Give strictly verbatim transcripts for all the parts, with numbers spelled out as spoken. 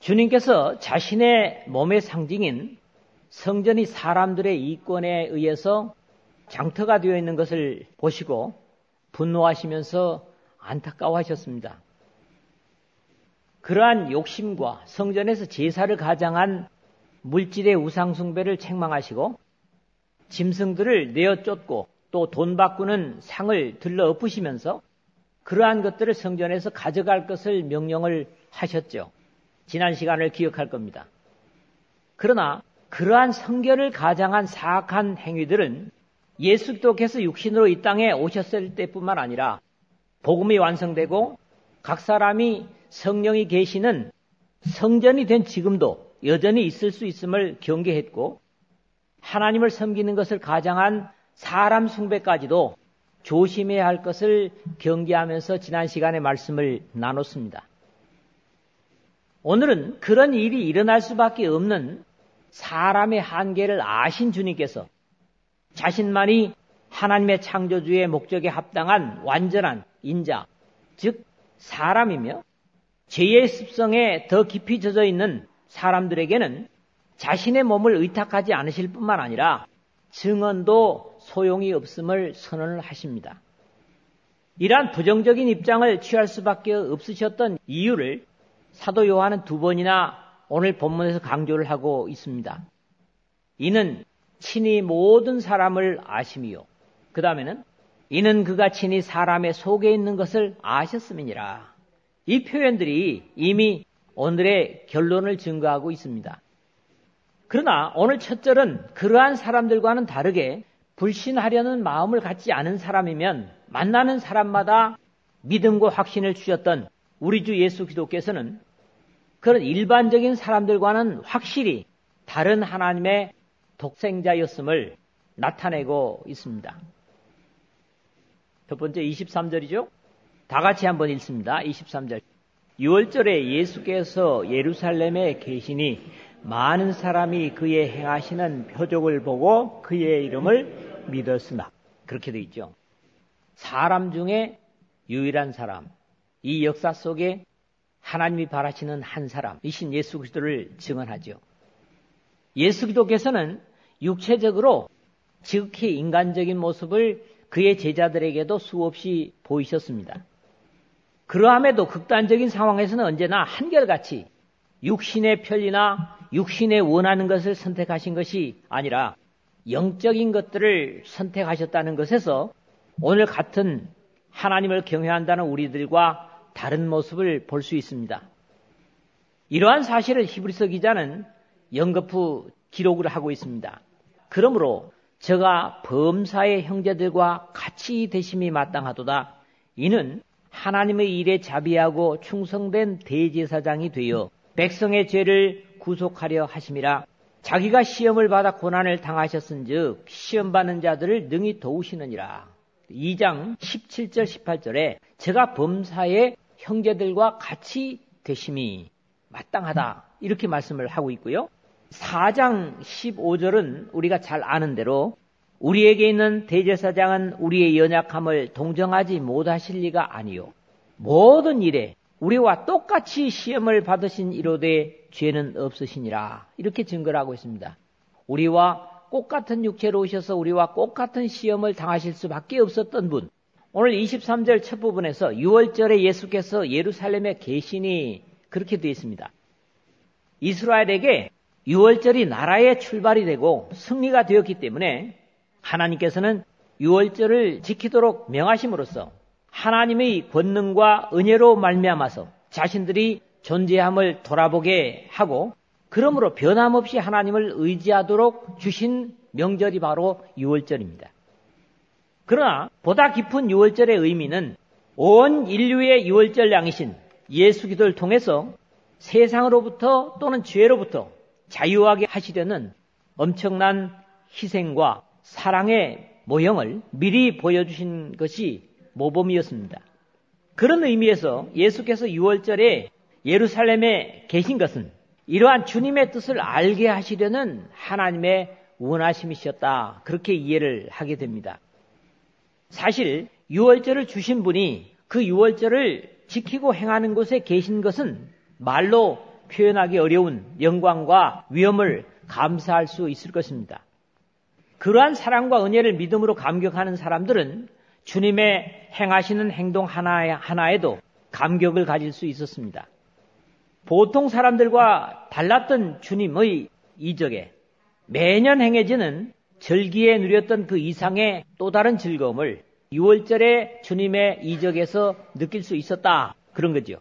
주님께서 자신의 몸의 상징인 성전이 사람들의 이권에 의해서 장터가 되어 있는 것을 보시고 분노하시면서 안타까워하셨습니다. 그러한 욕심과 성전에서 제사를 가장한 물질의 우상숭배를 책망하시고 짐승들을 내어 쫓고 또 돈 바꾸는 상을 들러 엎으시면서 그러한 것들을 성전에서 가져갈 것을 명령을 하셨죠. 지난 시간을 기억할 겁니다. 그러나 그러한 성결을 가장한 사악한 행위들은 예수 그리스도께서 육신으로 이 땅에 오셨을 때뿐만 아니라 복음이 완성되고 각 사람이 성령이 계시는 성전이 된 지금도 여전히 있을 수 있음을 경계했고 하나님을 섬기는 것을 가장한 사람 숭배까지도 조심해야 할 것을 경계하면서 지난 시간에 말씀을 나눴습니다. 오늘은 그런 일이 일어날 수밖에 없는 사람의 한계를 아신 주님께서 자신만이 하나님의 창조주의 목적에 합당한 완전한 인자, 즉 사람이며 죄의 습성에 더 깊이 젖어 있는 사람들에게는 자신의 몸을 의탁하지 않으실 뿐만 아니라 증언도 소용이 없음을 선언을 하십니다. 이러한 부정적인 입장을 취할 수밖에 없으셨던 이유를 사도 요한은 두 번이나 오늘 본문에서 강조를 하고 있습니다. 이는 친히 모든 사람을 아심이요. 그 다음에는 이는 그가 친히 사람의 속에 있는 것을 아셨음이니라. 이 표현들이 이미 오늘의 결론을 증거하고 있습니다. 그러나 오늘 첫 절은 그러한 사람들과는 다르게 불신하려는 마음을 갖지 않은 사람이면 만나는 사람마다 믿음과 확신을 주셨던 우리 주 예수 그리스도께서는 그런 일반적인 사람들과는 확실히 다른 하나님의 독생자였음을 나타내고 있습니다. 첫 번째 이십삼 절이죠. 다 같이 한번 읽습니다. 이십삼 절. 유월절에 예수께서 예루살렘에 계시니 많은 사람이 그의 행하시는 표적을 보고 그의 이름을 믿었으나 그렇게 되어 있죠. 사람 중에 유일한 사람, 이 역사 속에 하나님이 바라시는 한 사람이신 예수 그리스도를 증언하죠. 예수 그리스도께서는 육체적으로 지극히 인간적인 모습을 그의 제자들에게도 수없이 보이셨습니다. 그러함에도 극단적인 상황에서는 언제나 한결같이 육신의 편리나 육신에 원하는 것을 선택하신 것이 아니라 영적인 것들을 선택하셨다는 것에서 오늘 같은 하나님을 경외한다는 우리들과 다른 모습을 볼 수 있습니다. 이러한 사실을 히브리서 기자는 연거푸 기록을 하고 있습니다. 그러므로 저가 범사의 형제들과 같이 되심이 마땅하도다. 이는 하나님의 일에 자비하고 충성된 대제사장이 되어 백성의 죄를 구속하려 하심이라. 자기가 시험을 받아 고난을 당하셨은즉 시험받는 자들을 능히 도우시느니라. 이 장 십칠 절 십팔 절에 제가 범사의 형제들과 같이 되심이 마땅하다 이렇게 말씀을 하고 있고요. 사 장 십오 절은 우리가 잘 아는 대로 우리에게 있는 대제사장은 우리의 연약함을 동정하지 못하실 리가 아니요 모든 일에 우리와 똑같이 시험을 받으신 이로되 죄는 없으시니라 이렇게 증거를 하고 있습니다. 우리와 똑같은 육체로 오셔서 우리와 똑같은 시험을 당하실 수밖에 없었던 분, 오늘 이십삼 절 첫 부분에서 유월절에 예수께서 예루살렘에 계시니 그렇게 되어 있습니다. 이스라엘에게 유월절이 나라의 출발이 되고 승리가 되었기 때문에 하나님께서는 유월절을 지키도록 명하심으로써 하나님의 권능과 은혜로 말미암아서 자신들이 존재함을 돌아보게 하고 그러므로 변함없이 하나님을 의지하도록 주신 명절이 바로 유월절입니다. 그러나 보다 깊은 유월절의 의미는 온 인류의 유월절 양이신 예수 그리스도를 통해서 세상으로부터 또는 죄로부터 자유하게 하시려는 엄청난 희생과 사랑의 모형을 미리 보여주신 것이 모범이었습니다. 그런 의미에서 예수께서 유월절에 예루살렘에 계신 것은 이러한 주님의 뜻을 알게 하시려는 하나님의 원하심이셨다. 그렇게 이해를 하게 됩니다. 사실 유월절을 주신 분이 그 유월절을 지키고 행하는 곳에 계신 것은 말로 표현하기 어려운 영광과 위엄을 감사할 수 있을 것입니다. 그러한 사랑과 은혜를 믿음으로 감격하는 사람들은 주님의 행하시는 행동 하나하나에도 감격을 가질 수 있었습니다. 보통 사람들과 달랐던 주님의 이적에 매년 행해지는 절기에 누렸던 그 이상의 또 다른 즐거움을 유월절에 주님의 이적에서 느낄 수 있었다. 그런 거죠.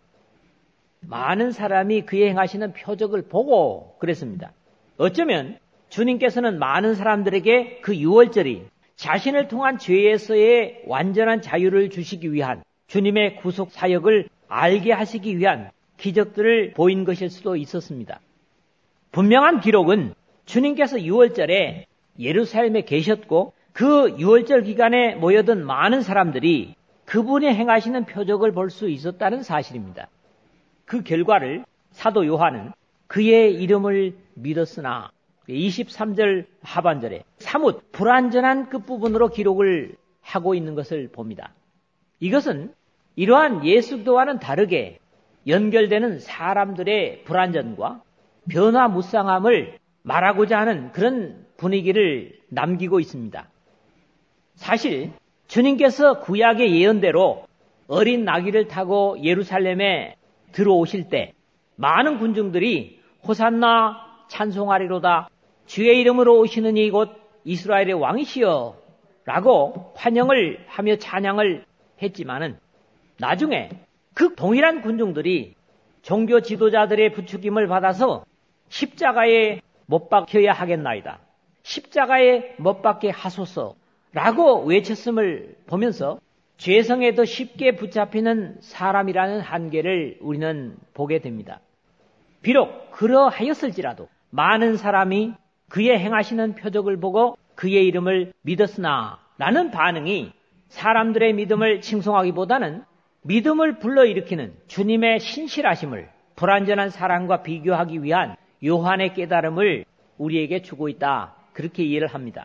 많은 사람이 그의 행하시는 표적을 보고 그랬습니다. 어쩌면 주님께서는 많은 사람들에게 그 유월절이 자신을 통한 죄에서의 완전한 자유를 주시기 위한 주님의 구속 사역을 알게 하시기 위한 기적들을 보인 것일 수도 있었습니다. 분명한 기록은 주님께서 유월절에 예루살렘에 계셨고 그 유월절 기간에 모여든 많은 사람들이 그분이 행하시는 표적을 볼 수 있었다는 사실입니다. 그 결과를 사도 요한은 그의 이름을 믿었으나 이십삼 절 하반절에 사뭇 불완전한 끝부분으로 기록을 하고 있는 것을 봅니다. 이것은 이러한 예수도와는 다르게 연결되는 사람들의 불완전과 변화무쌍함을 말하고자 하는 그런 분위기를 남기고 있습니다. 사실 주님께서 구약의 예언대로 어린 나귀를 타고 예루살렘에 들어오실 때 많은 군중들이 호산나 찬송하리로다 주의 이름으로 오시는 이 곧 이스라엘의 왕이시여 라고 환영을 하며 찬양을 했지만은 나중에 그 동일한 군중들이 종교 지도자들의 부추김을 받아서 십자가에 못 박혀야 하겠나이다. 십자가에 못 박게 하소서 라고 외쳤음을 보면서 죄성에 더 쉽게 붙잡히는 사람이라는 한계를 우리는 보게 됩니다. 비록 그러하였을지라도 많은 사람이 그의 행하시는 표적을 보고 그의 이름을 믿었으나 라는 반응이 사람들의 믿음을 칭송하기보다는 믿음을 불러일으키는 주님의 신실하심을 불완전한 사랑과 비교하기 위한 요한의 깨달음을 우리에게 주고 있다. 그렇게 이해를 합니다.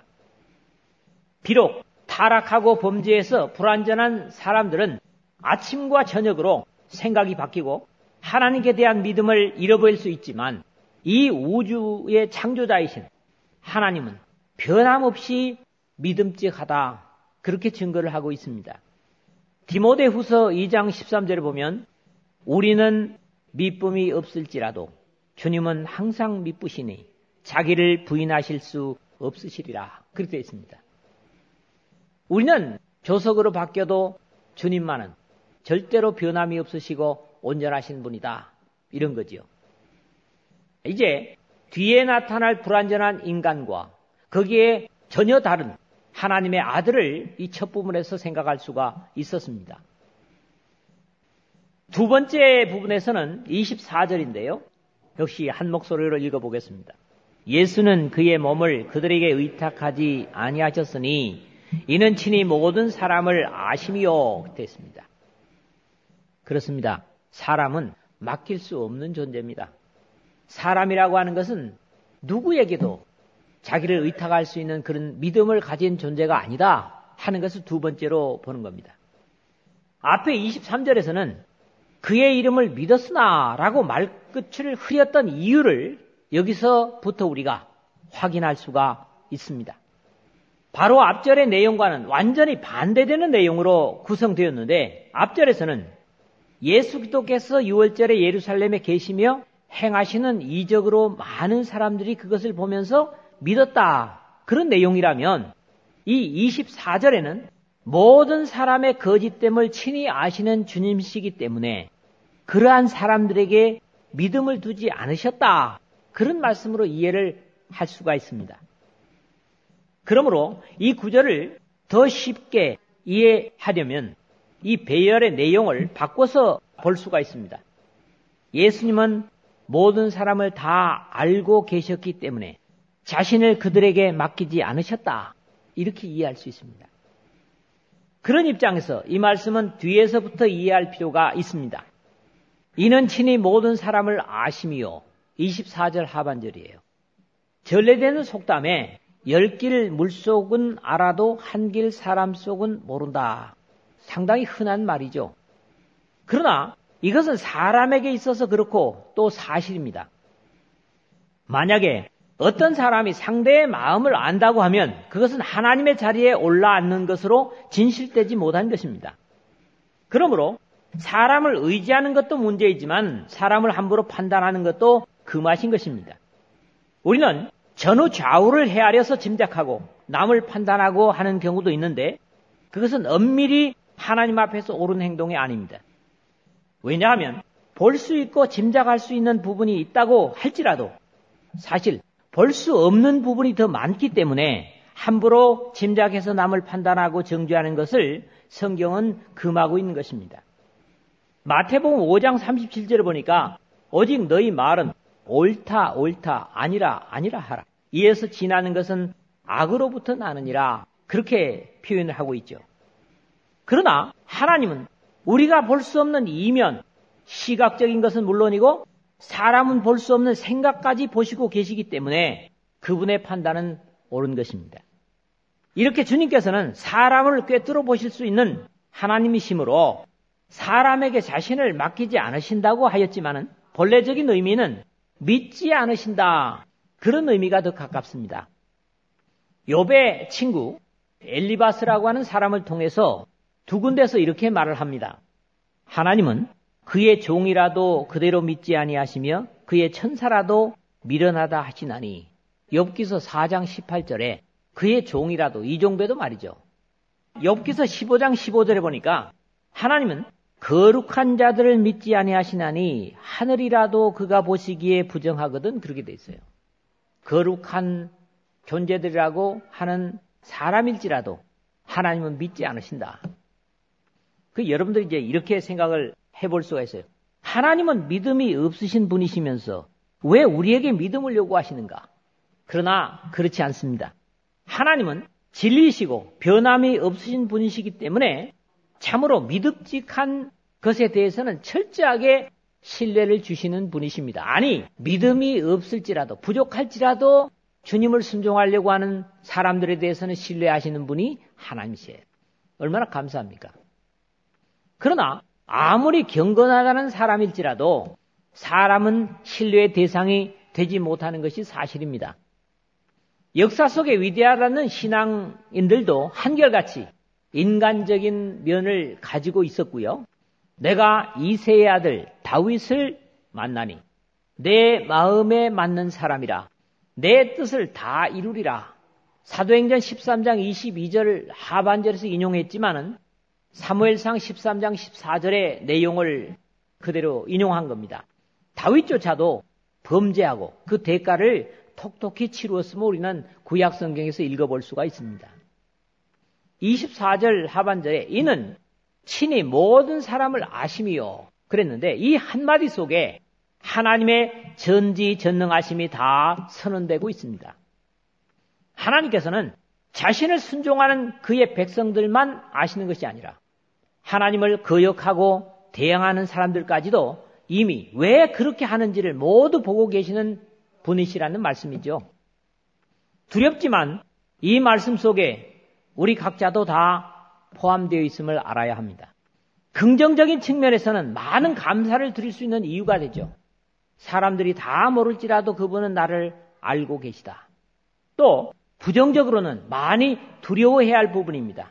비록 타락하고 범죄해서 불완전한 사람들은 아침과 저녁으로 생각이 바뀌고 하나님께 대한 믿음을 잃어버릴 수 있지만 이 우주의 창조자이신 하나님은 변함없이 믿음직하다. 그렇게 증거를 하고 있습니다. 디모데후서 이 장 십삼 절에 보면 우리는 미쁨이 없을지라도 주님은 항상 미쁘시니 자기를 부인하실 수 없으시리라. 그렇게 되어 있습니다. 우리는 조석으로 바뀌어도 주님만은 절대로 변함이 없으시고 온전하신 분이다. 이런 거지요. 이제 뒤에 나타날 불완전한 인간과 거기에 전혀 다른 하나님의 아들을 이 첫 부분에서 생각할 수가 있었습니다. 두 번째 부분에서는 이십사 절인데요. 역시 한 목소리로 읽어보겠습니다. 예수는 그의 몸을 그들에게 의탁하지 아니하셨으니 이는 친히 모든 사람을 아심이요 됐습니다. 그렇습니다. 사람은 맡길 수 없는 존재입니다. 사람이라고 하는 것은 누구에게도 자기를 의탁할 수 있는 그런 믿음을 가진 존재가 아니다 하는 것을 두 번째로 보는 겁니다. 앞에 이십삼 절에서는 그의 이름을 믿었으나 라고 말끝을 흐렸던 이유를 여기서부터 우리가 확인할 수가 있습니다. 바로 앞절의 내용과는 완전히 반대되는 내용으로 구성되었는데 앞절에서는 예수 그리스도께서 유월절에 예루살렘에 계시며 행하시는 이적으로 많은 사람들이 그것을 보면서 믿었다. 그런 내용이라면 이 이십사 절에는 모든 사람의 거짓됨을 친히 아시는 주님이시기 때문에 그러한 사람들에게 믿음을 두지 않으셨다. 그런 말씀으로 이해를 할 수가 있습니다. 그러므로 이 구절을 더 쉽게 이해하려면 이 배열의 내용을 바꿔서 볼 수가 있습니다. 예수님은 모든 사람을 다 알고 계셨기 때문에 자신을 그들에게 맡기지 않으셨다. 이렇게 이해할 수 있습니다. 그런 입장에서 이 말씀은 뒤에서부터 이해할 필요가 있습니다. 이는 친히 모든 사람을 아심이요. 이십사 절 하반절이에요. 전래되는 속담에 열 길 물속은 알아도 한 길 사람 속은 모른다. 상당히 흔한 말이죠. 그러나 이것은 사람에게 있어서 그렇고 또 사실입니다. 만약에 어떤 사람이 상대의 마음을 안다고 하면 그것은 하나님의 자리에 올라앉는 것으로 진실되지 못한 것입니다. 그러므로 사람을 의지하는 것도 문제이지만 사람을 함부로 판단하는 것도 금하신 것입니다. 우리는 전후 좌우를 헤아려서 짐작하고 남을 판단하고 하는 경우도 있는데 그것은 엄밀히 하나님 앞에서 옳은 행동이 아닙니다. 왜냐하면 볼 수 있고 짐작할 수 있는 부분이 있다고 할지라도 사실 볼 수 없는 부분이 더 많기 때문에 함부로 짐작해서 남을 판단하고 정죄하는 것을 성경은 금하고 있는 것입니다. 마태복음 오 장 삼십칠 절을 보니까 오직 너희 말은 옳다 옳다 아니라 아니라 하라. 이에서 지나는 것은 악으로부터 나느니라. 그렇게 표현을 하고 있죠. 그러나 하나님은 우리가 볼 수 없는 이면, 시각적인 것은 물론이고 사람은 볼 수 없는 생각까지 보시고 계시기 때문에 그분의 판단은 옳은 것입니다. 이렇게 주님께서는 사람을 꿰뚫어 보실 수 있는 하나님이시므로 사람에게 자신을 맡기지 않으신다고 하였지만은 본래적인 의미는 믿지 않으신다. 그런 의미가 더 가깝습니다. 욥의 친구 엘리바스라고 하는 사람을 통해서 두 군데서 이렇게 말을 합니다. 하나님은 그의 종이라도 그대로 믿지 아니하시며 그의 천사라도 미련하다 하시나니. 욥기서 사 장 십팔 절에 그의 종이라도, 이 종배도 말이죠. 욥기서 십오 장 십오 절에 보니까 하나님은 거룩한 자들을 믿지 아니하시나니 하늘이라도 그가 보시기에 부정하거든. 그렇게 돼 있어요. 거룩한 존재들이라고 하는 사람일지라도 하나님은 믿지 않으신다. 그 여러분들이 이제 이렇게 생각을 해볼 수가 있어요. 하나님은 믿음이 없으신 분이시면서 왜 우리에게 믿음을 요구하시는가? 그러나 그렇지 않습니다. 하나님은 진리이시고 변함이 없으신 분이시기 때문에 참으로 믿음직한 것에 대해서는 철저하게 신뢰를 주시는 분이십니다. 아니, 믿음이 없을지라도 부족할지라도 주님을 순종하려고 하는 사람들에 대해서는 신뢰하시는 분이 하나님이세요. 얼마나 감사합니까? 그러나 아무리 경건하다는 사람일지라도 사람은 신뢰의 대상이 되지 못하는 것이 사실입니다. 역사 속에 위대하다는 신앙인들도 한결같이 인간적인 면을 가지고 있었고요. 내가 이새의 아들 다윗을 만나니 내 마음에 맞는 사람이라 내 뜻을 다 이루리라. 사도행전 십삼 장 이십이 절 하반절에서 인용했지만은 사무엘상 십삼 장 십사 절의 내용을 그대로 인용한 겁니다. 다윗조차도 범죄하고 그 대가를 톡톡히 치루었음을 우리는 구약 성경에서 읽어볼 수가 있습니다. 이십사 절 하반절에 이는 친히 모든 사람을 아심이요 그랬는데 이 한마디 속에 하나님의 전지전능하심이 다 선언되고 있습니다. 하나님께서는 자신을 순종하는 그의 백성들만 아시는 것이 아니라 하나님을 거역하고 대항하는 사람들까지도 이미 왜 그렇게 하는지를 모두 보고 계시는 분이시라는 말씀이죠. 두렵지만 이 말씀 속에 우리 각자도 다 포함되어 있음을 알아야 합니다. 긍정적인 측면에서는 많은 감사를 드릴 수 있는 이유가 되죠. 사람들이 다 모를지라도 그분은 나를 알고 계시다. 또 부정적으로는 많이 두려워해야 할 부분입니다.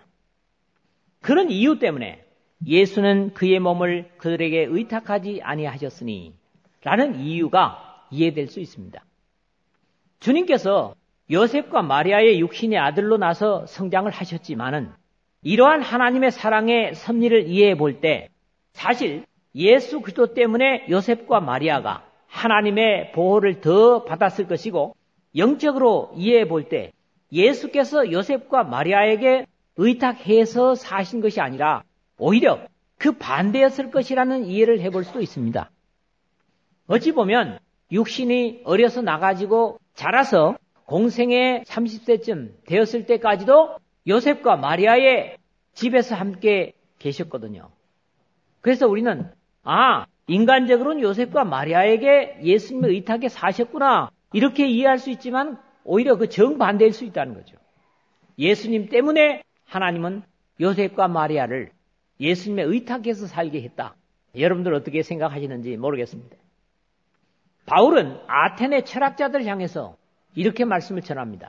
그런 이유 때문에 예수는 그의 몸을 그들에게 의탁하지 아니하셨으니 라는 이유가 이해될 수 있습니다. 주님께서 요셉과 마리아의 육신의 아들로 나서 성장을 하셨지만은 이러한 하나님의 사랑의 섭리를 이해해 볼 때 사실 예수 그리스도 때문에 요셉과 마리아가 하나님의 보호를 더 받았을 것이고 영적으로 이해해 볼 때 예수께서 요셉과 마리아에게 의탁해서 사신 것이 아니라 오히려 그 반대였을 것이라는 이해를 해볼 수도 있습니다. 어찌 보면 육신이 어려서 나가지고 자라서 공생의 삼십 세쯤 되었을 때까지도 요셉과 마리아의 집에서 함께 계셨거든요. 그래서 우리는 아, 인간적으로는 요셉과 마리아에게 예수님의 의탁에 사셨구나 이렇게 이해할 수 있지만 오히려 그 정반대일 수 있다는 거죠. 예수님 때문에 하나님은 요셉과 마리아를 예수님의 의탁에서 살게 했다. 여러분들 어떻게 생각하시는지 모르겠습니다. 바울은 아테네 철학자들 향해서 이렇게 말씀을 전합니다.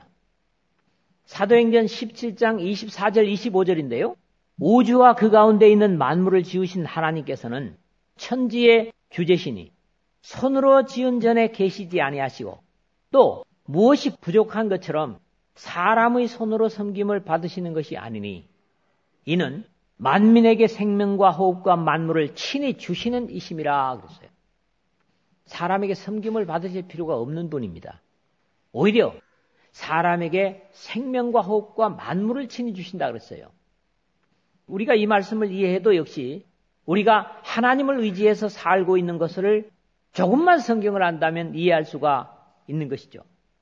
사도행전 십칠 장 이십사 절 이십오 절인데요. 우주와 그 가운데 있는 만물을 지으신 하나님께서는 천지의 주제시니 손으로 지은 전에 계시지 아니하시고 또 무엇이 부족한 것처럼 사람의 손으로 섬김을 받으시는 것이 아니니 이는 만민에게 생명과 호흡과 만물을 친히 주시는 이심이라 그랬어요. 사람에게 섬김을 받으실 필요가 없는 분입니다. 오히려 사람에게 생명과 호흡과 만물을 친히 주신다 그랬어요. 우리가 이 말씀을 이해해도 역시 우리가 하나님을 의지해서 살고 있는 것을 조금만 성경을 안다면 이해할 수가 있는 것이죠.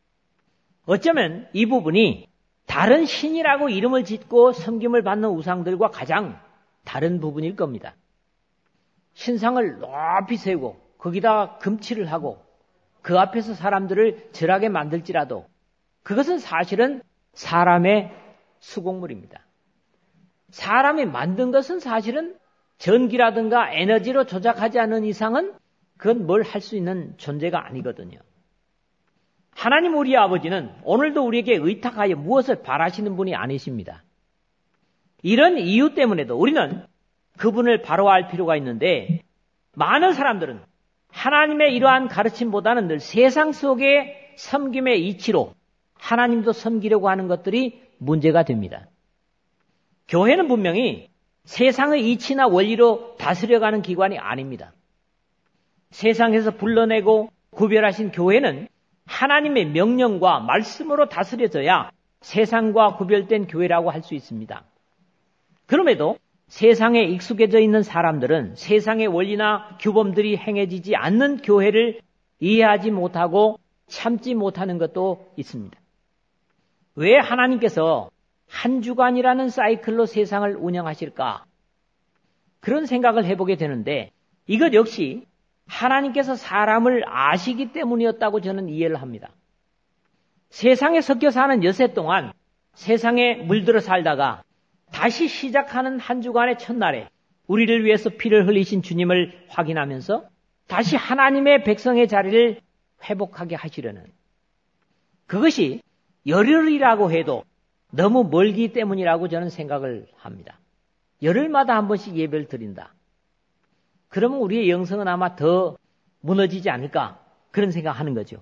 어쩌면 이 부분이 다른 신이라고 이름을 짓고 섬김을 받는 우상들과 가장 다른 부분일 겁니다. 신상을 높이 세우고 거기다가 금칠을 하고 그 앞에서 사람들을 절하게 만들지라도 그것은 사실은 사람의 수공물입니다. 사람이 만든 것은 사실은 전기라든가 에너지로 조작하지 않는 이상은 그건 뭘 할 수 있는 존재가 아니거든요. 하나님 우리 아버지는 오늘도 우리에게 의탁하여 무엇을 바라시는 분이 아니십니다. 이런 이유 때문에도 우리는 그분을 바로할 필요가 있는데 많은 사람들은 하나님의 이러한 가르침보다는 늘 세상 속의 섬김의 이치로 하나님도 섬기려고 하는 것들이 문제가 됩니다. 교회는 분명히 세상의 이치나 원리로 다스려가는 기관이 아닙니다. 세상에서 불러내고 구별하신 교회는 하나님의 명령과 말씀으로 다스려져야 세상과 구별된 교회라고 할 수 있습니다. 그럼에도 세상에 익숙해져 있는 사람들은 세상의 원리나 규범들이 행해지지 않는 교회를 이해하지 못하고 참지 못하는 것도 있습니다. 왜 하나님께서 한 주간이라는 사이클로 세상을 운영하실까? 그런 생각을 해보게 되는데 이것 역시 하나님께서 사람을 아시기 때문이었다고 저는 이해를 합니다. 세상에 섞여 사는 여세 동안 세상에 물들어 살다가 다시 시작하는 한 주간의 첫날에 우리를 위해서 피를 흘리신 주님을 확인하면서 다시 하나님의 백성의 자리를 회복하게 하시려는 그것이 열흘이라고 해도 너무 멀기 때문이라고 저는 생각을 합니다. 열흘마다 한 번씩 예배를 드린다. 그러면 우리의 영성은 아마 더 무너지지 않을까 그런 생각하는 거죠.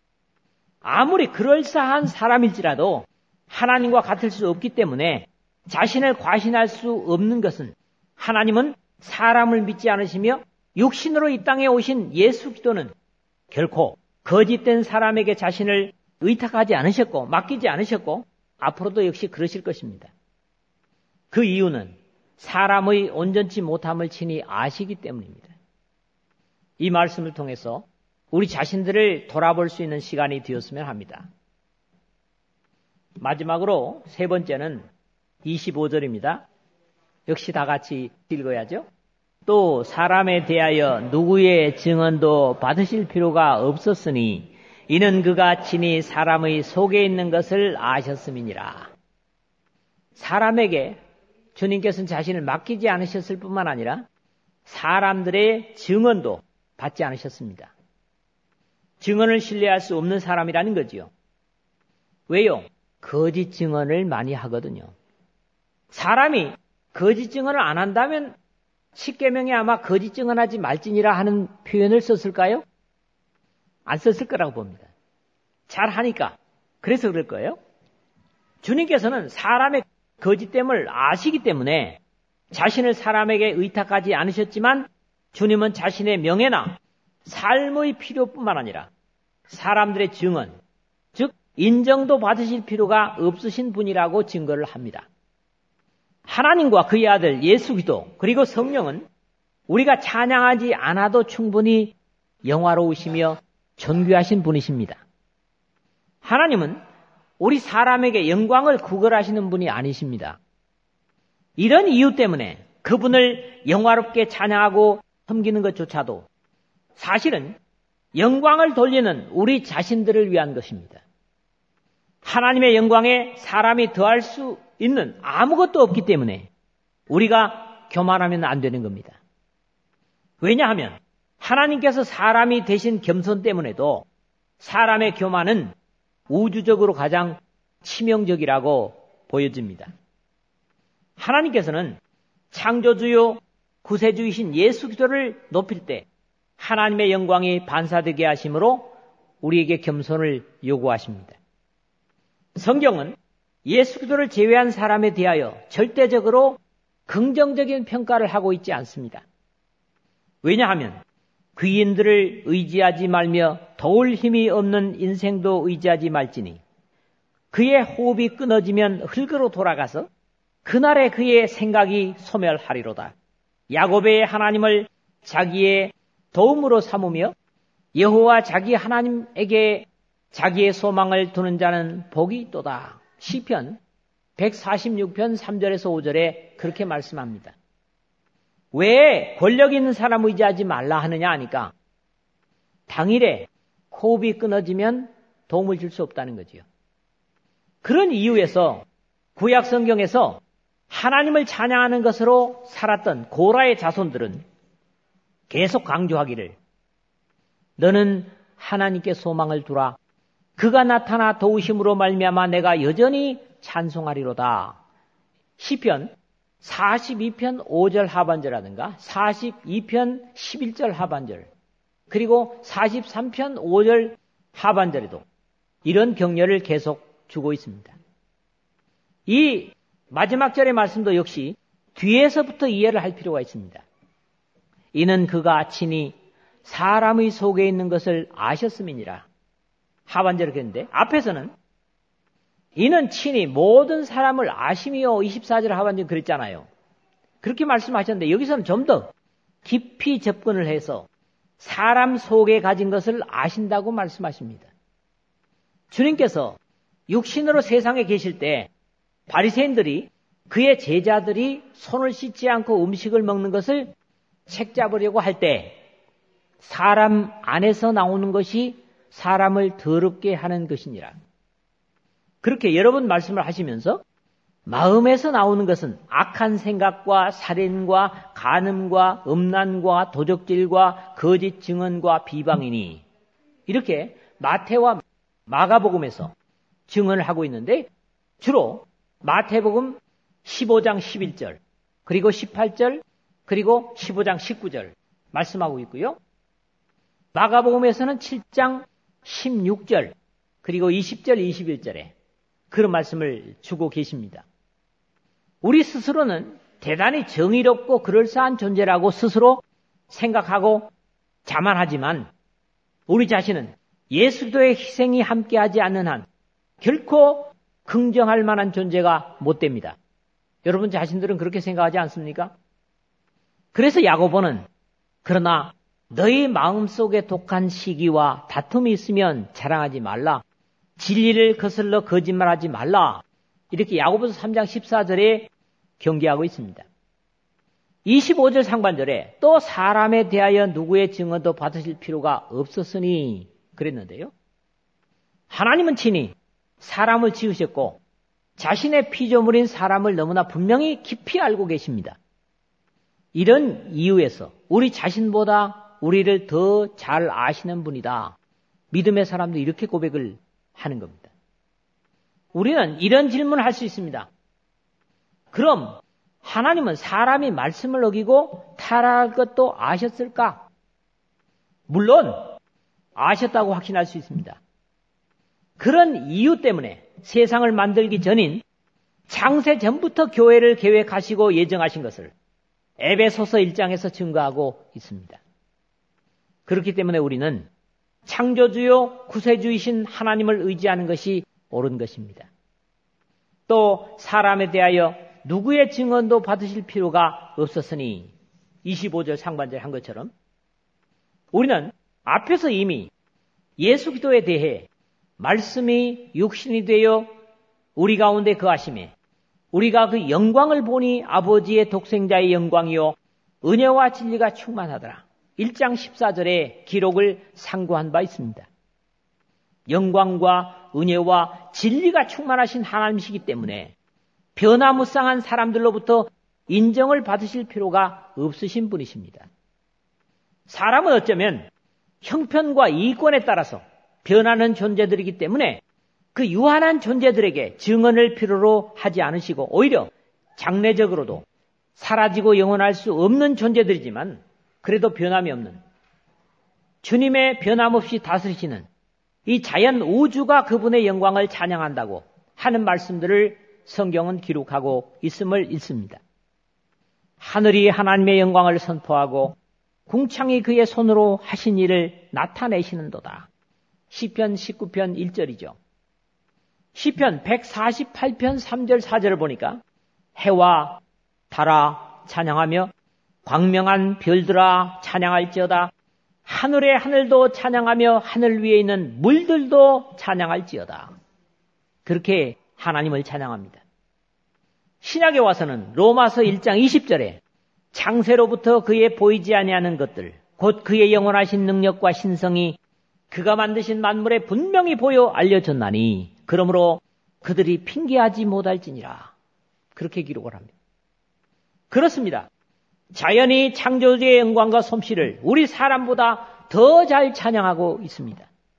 아무리 그럴싸한 사람일지라도 하나님과 같을 수 없기 때문에 자신을 과신할 수 없는 것은 하나님은 사람을 믿지 않으시며 육신으로 이 땅에 오신 예수 기도는 결코 거짓된 사람에게 자신을 의탁하지 않으셨고 맡기지 않으셨고 앞으로도 역시 그러실 것입니다. 그 이유는 사람의 온전치 못함을 친히 아시기 때문입니다. 이 말씀을 통해서 우리 자신들을 돌아볼 수 있는 시간이 되었으면 합니다. 마지막으로 세 번째는 이십오 절입니다. 역시 다 같이 읽어야죠. 또 사람에 대하여 누구의 증언도 받으실 필요가 없었으니 이는 그가 친히 사람의 속에 있는 것을 아셨음이니라. 사람에게 주님께서는 자신을 맡기지 않으셨을 뿐만 아니라 사람들의 증언도 받지 않으셨습니다. 증언을 신뢰할 수 없는 사람이라는 거지요. 왜요? 거짓 증언을 많이 하거든요. 사람이 거짓 증언을 안 한다면 십계명에 아마 거짓 증언하지 말지니라 하는 표현을 썼을까요? 안 썼을 거라고 봅니다. 잘 하니까. 그래서 그럴 거예요. 주님께서는 사람의 거짓됨을 아시기 때문에 자신을 사람에게 의탁하지 않으셨지만 주님은 자신의 명예나 삶의 필요뿐만 아니라 사람들의 증언, 즉 인정도 받으실 필요가 없으신 분이라고 증거를 합니다. 하나님과 그의 아들 예수 기도 그리고 성령은 우리가 찬양하지 않아도 충분히 영화로우시며 존귀하신 분이십니다. 하나님은 우리 사람에게 영광을 구걸하시는 분이 아니십니다. 이런 이유 때문에 그분을 영화롭게 찬양하고 섬기는 것조차도 사실은 영광을 돌리는 우리 자신들을 위한 것입니다. 하나님의 영광에 사람이 더할 수 있는 아무것도 없기 때문에 우리가 교만하면 안 되는 겁니다. 왜냐하면 하나님께서 사람이 되신 겸손 때문에도 사람의 교만은 우주적으로 가장 치명적이라고 보여집니다. 하나님께서는 창조주요 구세주이신 예수 그리스도를 높일 때 하나님의 영광이 반사되게 하심으로 우리에게 겸손을 요구하십니다. 성경은 예수 그리스도를 제외한 사람에 대하여 절대적으로 긍정적인 평가를 하고 있지 않습니다. 왜냐하면 귀인들을 의지하지 말며 도울 힘이 없는 인생도 의지하지 말지니 그의 호흡이 끊어지면 흙으로 돌아가서 그날에 그의 생각이 소멸하리로다. 야곱의 하나님을 자기의 도움으로 삼으며 여호와 자기 하나님에게 자기의 소망을 두는 자는 복이 있도다. 시편 백사십육 편 삼 절에서 오 절에 그렇게 말씀합니다. 왜 권력 있는 사람 의지하지 말라 하느냐 하니까 당일에 호흡이 끊어지면 도움을 줄 수 없다는 거지요. 그런 이유에서 구약 성경에서 하나님을 찬양하는 것으로 살았던 고라의 자손들은 계속 강조하기를 너는 하나님께 소망을 두라. 그가 나타나 도우심으로 말미암아 내가 여전히 찬송하리로다. 시편 사십이 편 오 절 하반절이라든가 사십이 편 십일 절 하반절 그리고 사십삼 편 오 절 하반절에도 이런 격려를 계속 주고 있습니다. 이 마지막 절의 말씀도 역시 뒤에서부터 이해를 할 필요가 있습니다. 이는 그가 친히 사람의 속에 있는 것을 아셨음이니라. 하반절을 그랬는데 앞에서는 이는 친히 모든 사람을 아심이요 이십사 절 하반절 그랬잖아요. 그렇게 말씀하셨는데 여기서는 좀 더 깊이 접근을 해서 사람 속에 가진 것을 아신다고 말씀하십니다. 주님께서 육신으로 세상에 계실 때 바리새인들이 그의 제자들이 손을 씻지 않고 음식을 먹는 것을 책잡으려고 할 때 사람 안에서 나오는 것이 사람을 더럽게 하는 것이니라. 그렇게 여러 번 말씀을 하시면서 마음에서 나오는 것은 악한 생각과 살인과 간음과 음란과 도적질과 거짓 증언과 비방이니 이렇게 마태와 마가복음에서 증언을 하고 있는데 주로 마태복음 십오 장 십일 절 그리고 십팔 절 그리고 십오 장 십구 절 말씀하고 있고요. 마가복음에서는 칠 장 십육 절 그리고 이십 절 이십일 절에 그런 말씀을 주고 계십니다. 우리 스스로는 대단히 정의롭고 그럴싸한 존재라고 스스로 생각하고 자만하지만 우리 자신은 예수도의 희생이 함께하지 않는 한 결코 긍정할 만한 존재가 못 됩니다. 여러분 자신들은 그렇게 생각하지 않습니까? 그래서 야고보는 그러나 너희 마음속에 독한 시기와 다툼이 있으면 자랑하지 말라. 진리를 거슬러 거짓말하지 말라. 이렇게 야고보서 삼 장 십사 절에 경계하고 있습니다. 이십오 절 상반절에 또 사람에 대하여 누구의 증언도 받으실 필요가 없었으니 그랬는데요. 하나님은 친히 사람을 지으셨고 자신의 피조물인 사람을 너무나 분명히 깊이 알고 계십니다. 이런 이유에서 우리 자신보다 우리를 더 잘 아시는 분이다. 믿음의 사람도 이렇게 고백을 하는 겁니다. 우리는 이런 질문을 할 수 있습니다. 그럼 하나님은 사람이 말씀을 어기고 타락할 것도 아셨을까? 물론 아셨다고 확신할 수 있습니다. 그런 이유 때문에 세상을 만들기 전인 창세 전부터 교회를 계획하시고 예정하신 것을 에베소서 일 장에서 증거하고 있습니다. 그렇기 때문에 우리는 창조주요 구세주이신 하나님을 의지하는 것이 옳은 것입니다. 또 사람에 대하여 누구의 증언도 받으실 필요가 없었으니 이십오 절 상반절 한 것처럼 우리는 앞에서 이미 예수 그리스도에 대해 말씀이 육신이 되어 우리 가운데 거하심에 우리가 그 영광을 보니 아버지의 독생자의 영광이요 은혜와 진리가 충만하더라. 일 장 십사 절에 기록을 상고한 바 있습니다. 영광과 은혜와 진리가 충만하신 하나님이시기 때문에 변화무쌍한 사람들로부터 인정을 받으실 필요가 없으신 분이십니다. 사람은 어쩌면 형편과 이권에 따라서 변하는 존재들이기 때문에 그 유한한 존재들에게 증언을 필요로 하지 않으시고 오히려 장래적으로도 사라지고 영원할 수 없는 존재들이지만 그래도 변함이 없는 주님의 변함없이 다스리시는 이 자연 우주가 그분의 영광을 찬양한다고 하는 말씀들을 성경은 기록하고 있음을 읽습니다. 하늘이 하나님의 영광을 선포하고 궁창이 그의 손으로 하신 일을 나타내시는도다. 시편 십구 편 일 절이죠. 시편 백사십팔 편 삼 절 사 절을 보니까 해와 달아 찬양하며 광명한 별들아 찬양할지어다. 하늘의 하늘도 찬양하며 하늘 위에 있는 물들도 찬양할지어다. 그렇게 하나님을 찬양합니다. 신약에 와서는 로마서 일 장 이십 절에 창세로부터 그의 보이지 아니하는 것들 곧 그의 영원하신 능력과 신성이 그가 만드신 만물에 분명히 보여 알려졌나니 그러므로 그들이 핑계하지 못할지니라. 그렇게 기록을 합니다. 그렇습니다. 자연이 창조주의 영광과 솜씨를 우리 사람보다 더 잘 찬양하고 있습니다.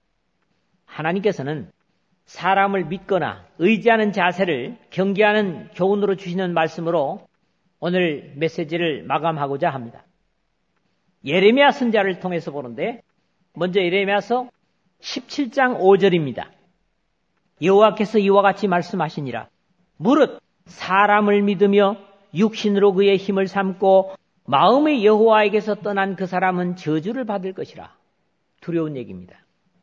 하나님께서는 사람을 믿거나 의지하는 자세를 경계하는 교훈으로 주시는 말씀으로 오늘 메시지를 마감하고자 합니다. 예레미야 선지자를 통해서 보는데 먼저 예레미야서 십칠 장 오 절입니다. 여호와께서 이와 같이 말씀하시니라. 무릇 사람을 믿으며 육신으로 그의 힘을 삼고 마음의 여호와에게서 떠난 그 사람은 저주를 받을 것이라. 두려운 얘기입니다.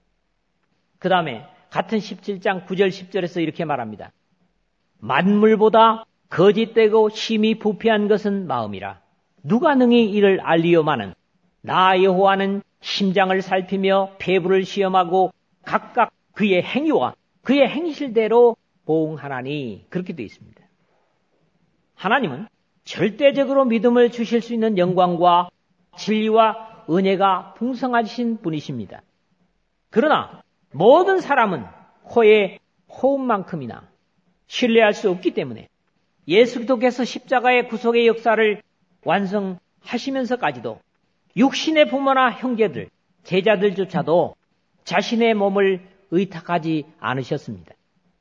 그 다음에 같은 십칠 장 구 절 십 절에서 이렇게 말합니다. 만물보다 거짓되고 심히 부패한 것은 마음이라. 누가 능히 이를 알리오마는 나 여호와는 심장을 살피며 폐부를 시험하고 각각 그의 행위와 그의 행실대로 보응하나니. 그렇게 되어 있습니다. 하나님은 절대적으로 믿음을 주실 수 있는 영광과 진리와 은혜가 풍성하신 분이십니다. 그러나 모든 사람은 코의 호흡만큼이나 신뢰할 수 없기 때문에 예수 그리스도께서 십자가의 구속의 역사를 완성하시면서까지도 육신의 부모나 형제들, 제자들조차도 자신의 몸을 의탁하지 않으셨습니다.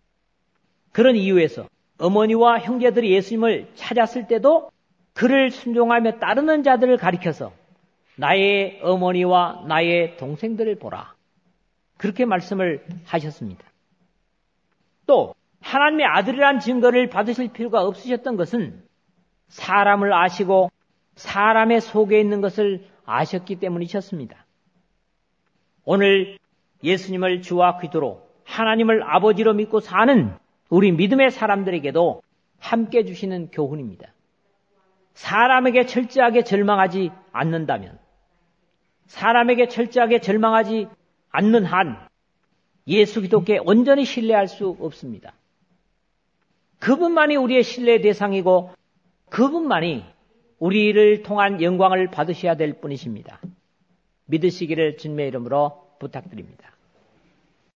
그런 이유에서 어머니와 형제들이 예수님을 찾았을 때도 그를 순종하며 따르는 자들을 가리켜서 나의 어머니와 나의 동생들을 보라. 그렇게 말씀을 하셨습니다. 또 하나님의 아들이란 증거를 받으실 필요가 없으셨던 것은 사람을 아시고 사람의 속에 있는 것을 아셨기 때문이셨습니다. 오늘 예수님을 주와 그리스도로 하나님을 아버지로 믿고 사는 우리 믿음의 사람들에게도 함께 주시는 교훈입니다. 사람에게 철저하게 절망하지 않는다면, 사람에게 철저하게 절망하지 않는 한 예수 그리스도께 온전히 신뢰할 수 없습니다. 그분만이 우리의 신뢰의 대상이고 그분만이 우리를 통한 영광을 받으셔야 될 분이십니다. 믿으시기를 주님의 이름으로 부탁드립니다.